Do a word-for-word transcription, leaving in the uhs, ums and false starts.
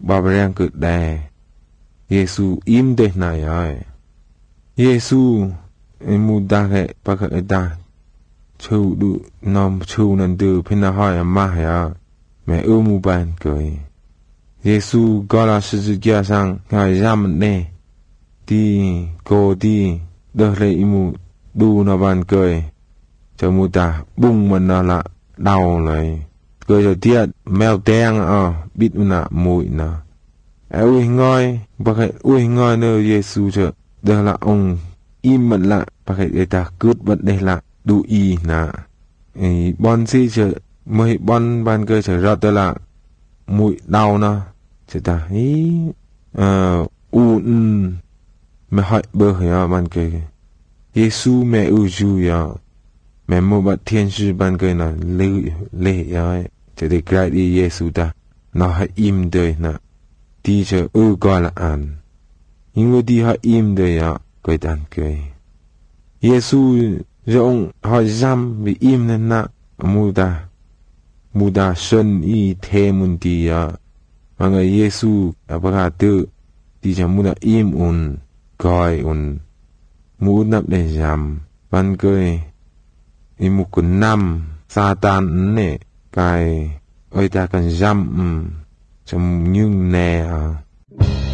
bà rèn cực đè Giêsu im đây này ai Giêsu em mu đa hệ bà cái đa chịu đủ nằm chịu nằm từ bên nào hỏi mà hả mẹ ưu mu bàn cười Giêsu gọi là sự sự kia sang ngài ra mình nè đi cô đi đỡ lấy imu đu nó bàn cười cho mu ta bung mình nó là đau lại cười rồi tiết mèo đen à biết nè mùi nè ui ngoi bà cái ui ngoi nơi Giêsu chứ đỡ là ông im mình lại bà cái người ta cướp vật đây là đủ y nè bon si chứ mới bon bàn cười chứ ra tới là mùi đau nè chứ ta ý ờ u mẹ hỏi bơ hả bàn cười Giêsu mẹ u ju ya mẹ mua bát thiên sư bàn cười là lê lê ya chứ để cái đi Giêsu ta nó hãy im đời nè đi chứ u gọi là ăn nhưng mà đi hãy im đời ya cười đàn cười Giêsu rộng hỏi giam vì im nên nè mu ta mu ta sơn y thế mun đi ya mà người Giêsu ở bậc tự đi cho mu ta im un coi un mu nắp để giam ban cười i mu kun nam Satan nè cái ơi ta cần giam um trong nhưng nè à